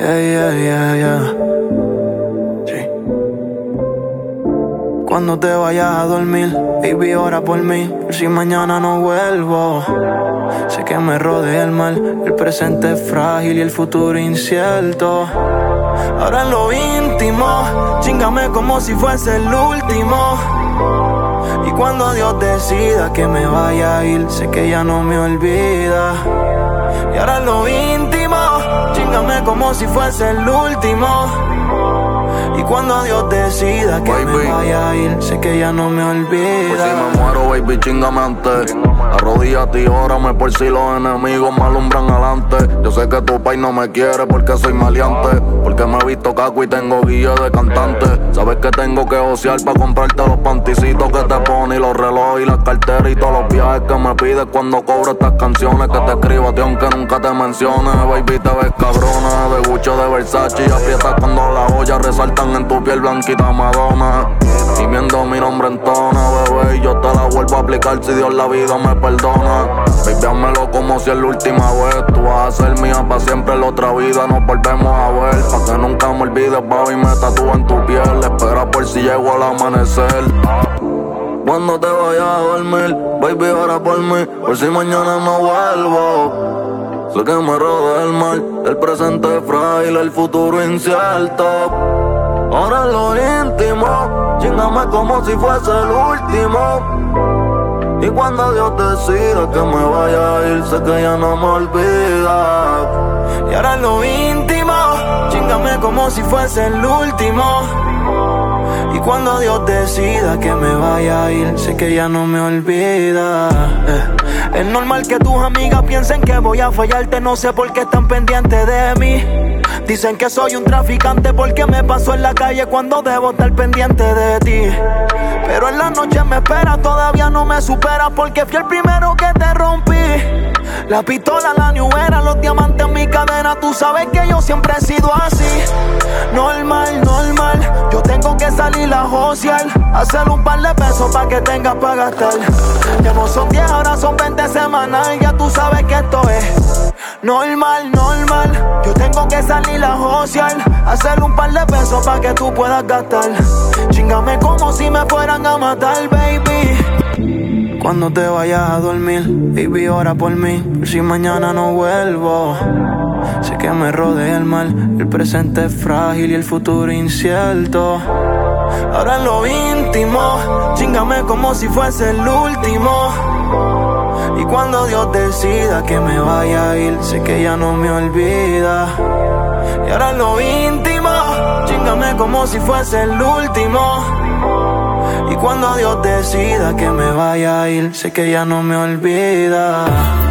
Yeah. Sí. Cuando te vayas a dormir, baby, ora por mí, por si mañana no vuelvo. Sé que me rodea el mal, el presente es frágil y el futuro incierto. Ahora en lo íntimo, chíngame como si fuese el último. Y cuando Dios decida que me vaya a ir, sé que ya no me olvida. Y ahora en lo íntimo, chíngame como si fuese el último. Y cuando Dios decida que me vaya a ir, sé que ya no me olvida. Pues si me muero, baby, chíngame antes. Arrodíllate y órame por si los enemigos me alumbran adelante. Yo sé que tu país no me quiere porque soy maleante, porque me he visto caco y tengo guía de cantante. Sabes que tengo que ocear pa' comprarte los panticitos que te pones, y los relojes y las carteras y todos los viajes que me pides cuando cobro estas canciones que te escribo a ti aunque nunca te mencione. Baby, te ves cabrona, de Gucci o de Versace, y aprietas cuando las ollas resaltan en tu piel blanquita Madonna. Y viendo mi nombre en tona, bebé, y yo te la vuelvo a aplicar si Dios la vida me perdona. Baby, házmelo como si es la última vez. Tú vas a ser mía pa' siempre, en la otra vida nos volvemos a ver. Pa' que nunca me olvides, baby, me tatúo en tu piel. Espera por si llego al amanecer. Cuando te vayas a dormir, baby, ora por mí, por si mañana no vuelvo. Sé que me rodea el mal, el presente es frágil, el futuro incierto. Ahora en lo íntimo, chíngame como si fuese el último. Y cuando Dios decida que me vaya a ir, sé que ya no me olvida. Y ahora en lo íntimo, chíngame como si fuese el último. Y cuando Dios decida que me vaya a ir, sé que ya no me olvida. Es normal que tus amigas piensen que voy a fallarte, no sé por qué están pendientes de mí. Dicen que soy un traficante porque me paso en la calle cuando debo estar pendiente de ti. Pero en la noche me esperas, todavía no me superas porque fui el primero que te rompí. La pistola, la New Era, los diamantes en mi cadena, tú sabes que yo siempre he sido así. Normal, yo tengo que salir a josear, hacer un par de pesos pa' que tengas pa' gastar. Ya no son 10, ahora son 20 semanal, ya tú sabes que esto es normal. Yo tengo que salir a josear, hacer un par de pesos pa' que tú puedas gastar. Chíngame como si me fueran a matar, baby. Cuando te vayas a dormir, baby, ora por mí, por si mañana no vuelvo. Sé que me rodea el mal, el presente es frágil y el futuro incierto. Ahora en lo íntimo, chíngame como si fuese el último. Y cuando Dios decida que me vaya a ir, sé que ya no me olvida. Y ahora en lo íntimo, chíngame como si fuese el último. Y cuando Dios decida que me vaya a ir, sé que ya no me olvida.